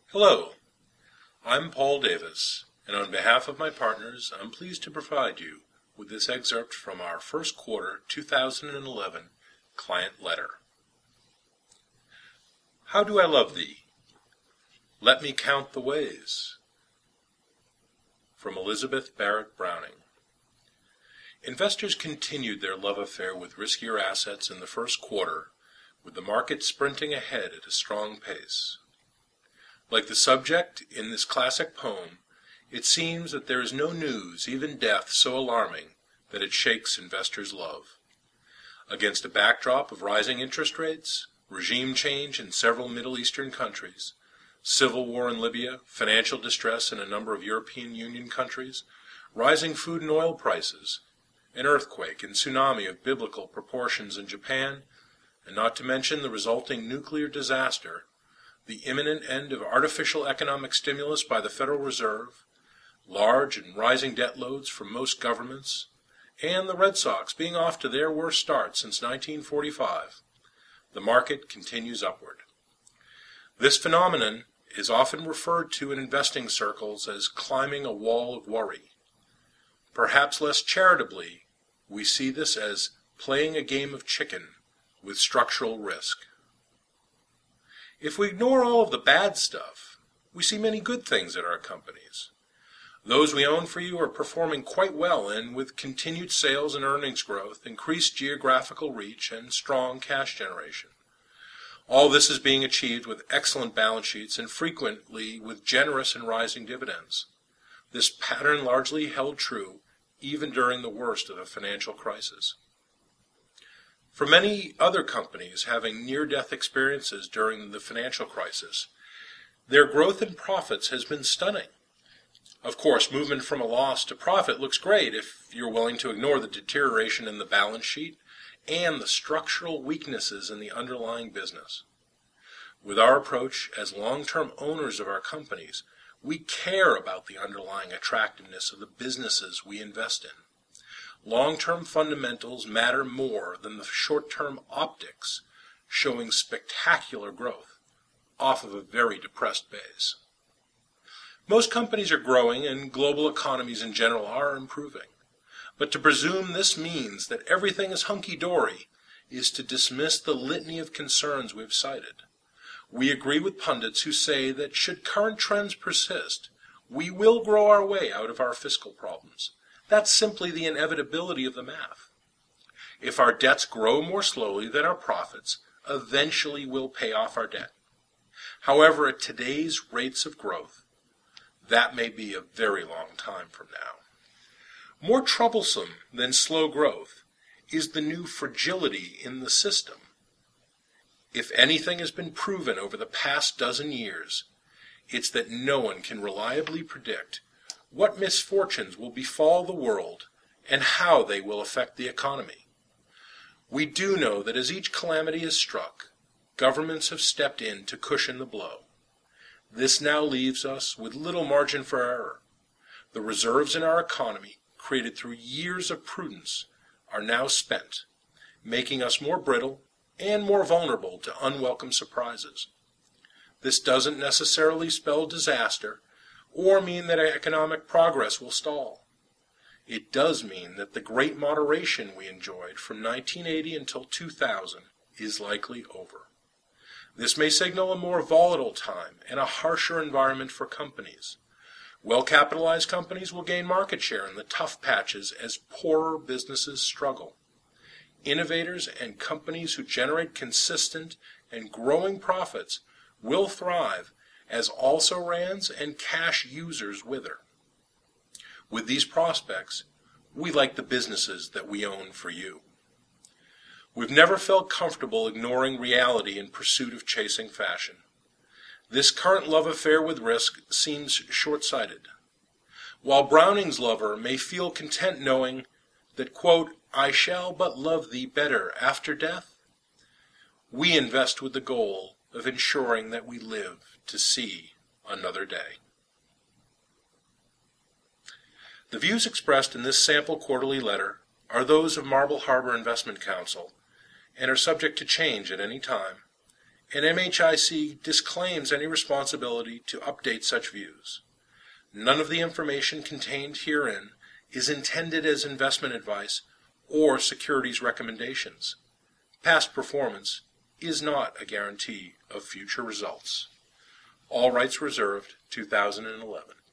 Hello, I'm Paul Davis, and on behalf of my partners, I'm pleased to provide you with this excerpt from our first quarter 2011 client letter. How do I love thee? Let me count the ways. From Elizabeth Barrett Browning. Investors continued their love affair with riskier assets in the first quarter, with the market sprinting ahead at a strong pace. Like the subject in this classic poem, it seems that there is no news, even death, so alarming that it shakes investors' love. Against a backdrop of rising interest rates, regime change in several Middle Eastern countries, civil war in Libya, financial distress in a number of European Union countries, rising food and oil prices, an earthquake and tsunami of biblical proportions in Japan, and not to mention the resulting nuclear disaster, the imminent end of artificial economic stimulus by the Federal Reserve, large and rising debt loads from most governments, and the Red Sox being off to their worst start since 1945, the market continues upward. This phenomenon is often referred to in investing circles as climbing a wall of worry. Perhaps less charitably, we see this as playing a game of chicken with structural risk. If we ignore all of the bad stuff, we see many good things at our companies. Those we own for you are performing quite well, and with continued sales and earnings growth, increased geographical reach, and strong cash generation. All this is being achieved with excellent balance sheets and frequently with generous and rising dividends. This pattern largely held true even during the worst of the financial crisis. For many other companies having near-death experiences during the financial crisis, their growth in profits has been stunning. Of course, movement from a loss to profit looks great if you're willing to ignore the deterioration in the balance sheet and the structural weaknesses in the underlying business. With our approach as long-term owners of our companies, we care about the underlying attractiveness of the businesses we invest in. Long-term fundamentals matter more than the short-term optics, showing spectacular growth off of a very depressed base. Most companies are growing, and global economies in general are improving. But to presume this means that everything is hunky-dory is to dismiss the litany of concerns we've cited. We agree with pundits who say that should current trends persist, we will grow our way out of our fiscal problems. That's simply the inevitability of the math. If our debts grow more slowly than our profits, eventually we'll pay off our debt. However, at today's rates of growth, that may be a very long time from now. More troublesome than slow growth is the new fragility in the system. If anything has been proven over the past dozen years, it's that no one can reliably predict what misfortunes will befall the world and how they will affect the economy. We do know that as each calamity is struck, governments have stepped in to cushion the blow. This now leaves us with little margin for error. The reserves in our economy, created through years of prudence, are now spent, making us more brittle and more vulnerable to unwelcome surprises. This doesn't necessarily spell disaster or mean that economic progress will stall. It does mean that the great moderation we enjoyed from 1980 until 2000 is likely over. This may signal a more volatile time and a harsher environment for companies. Well-capitalized companies will gain market share in the tough patches as poorer businesses struggle. Innovators and companies who generate consistent and growing profits will thrive as also-rans and cash users wither. With these prospects, we like the businesses that we own for you. We've never felt comfortable ignoring reality in pursuit of chasing fashion. This current love affair with risk seems short-sighted. While Browning's lover may feel content knowing that, quote, I shall but love thee better after death, we invest with the goal of ensuring that we live to see another day. The views expressed in this sample quarterly letter are those of Marble Harbor Investment Counsel and are subject to change at any time, and MHIC disclaims any responsibility to update such views. None of the information contained herein is intended as investment advice or securities recommendations. Past performance is not a guarantee of future results. All rights reserved, 2011.